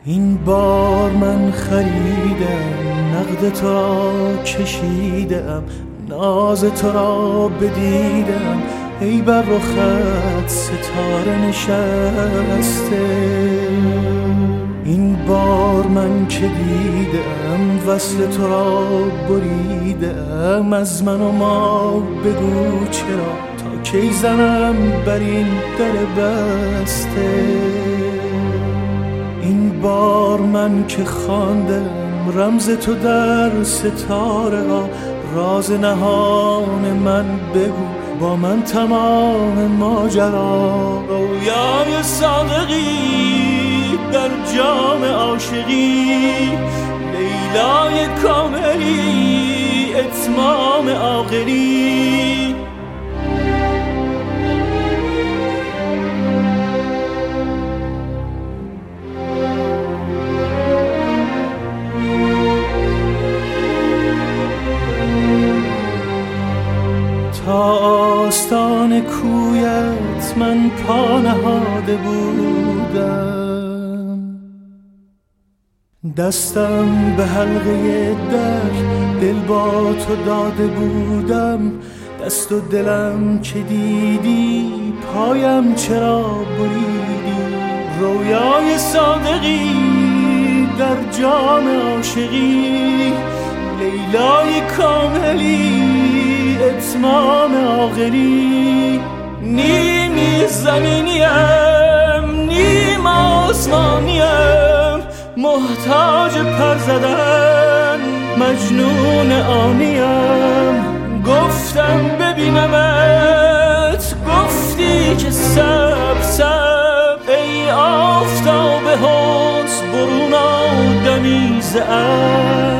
این بار من خریدم، نقد تو را کشیدم، ناز تو را بدیدم، ای بر رخت ستاره نشسته. این بار من که دیدم، وصل تو را بریدم، از من و ما بگو چرا، تا کی زنم بر این در بسته. این بار من که خواندم رمز تو در ستاره ها، راز نهان من بگو با من تمام ماجرا. رویای صادقی در جام عاشقی، لیلای کاملی اتمام عاقلی. تا آستان کویت من پا نهاده بودم، دستم به حلقه در دل با تو داده بودم. دست و دلم که دیدی پایم چرا بریدی. رویای صادقی در جام عاشقی، لیلای کاملی اتمام عاقلی. نیمی زمینیم نیم آسمانیم، محتاج پر زدن مجنون آنیم. گفتم ببینمت، گفتی که سب سب، ای آفتاب حسن برون آدمی ز